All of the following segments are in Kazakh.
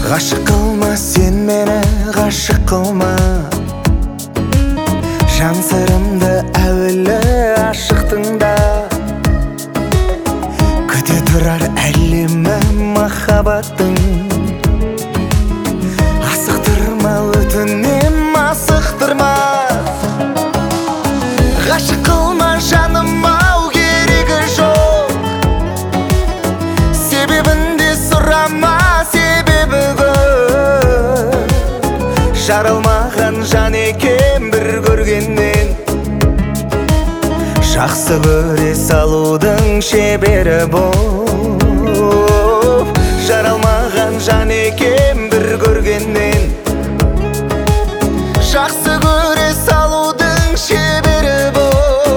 Ғашық қылма сен мені, ғашық қылма. Жан сырымды әуелі ашықтың да, күте тұрар әлемі махаббаттың. Асықтырма өтінем, асықтырма. Ғашық қылма жаным ау, керегі жоқ. Себебінде сұрама, себебі көп. Жаралмаған жан екен бір көргеннен. Жақсы көре салудың шебері боп. Жаралмаған жан екен бір көргеннен. Жақсы көре салудың шебері боп.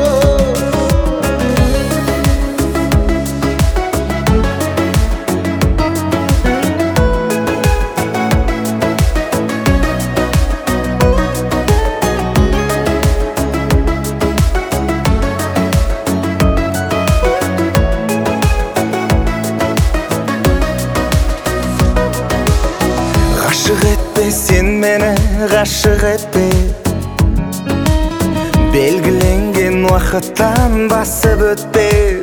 Ғашық етпе сен мені, ғашық етпе. Белгіленген уақыттан басып өтпе.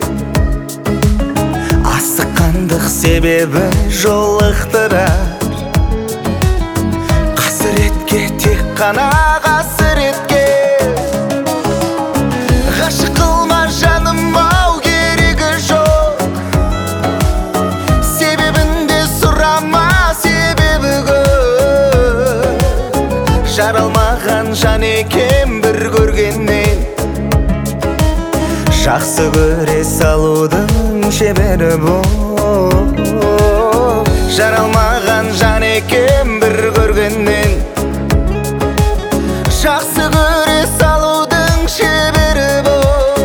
Асыққандық себебі жолықтырар. Қасіретке тек қана қасіретке. Ғашық қылма жаным ау, керегі жоқ. Себебінде сұрама, себебі көп. Жаралмаған жан екен бір көргеннен. Жақсы көре салудың шебері боп. Жаралмаған жан екен бір көргеннен. Жақсы көре салудың шебері боп.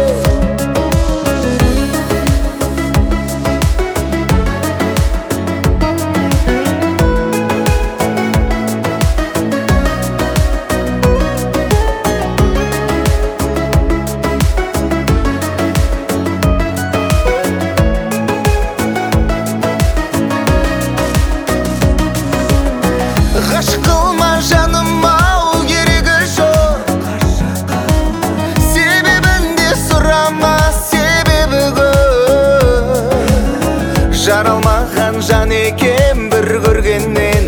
Ғашық қылма жаным ау, керегі жоқ. Себебінде сұрама, себебі көп. Жаралмаған жан екен бір көргеннен.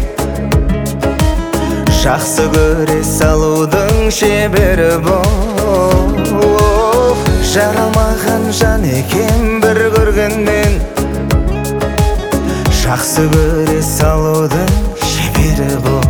Жақсы көре салудың шебері боп. Жаралмаған жан екен бір көргеннен. Жақсы көре салудың шебері боп.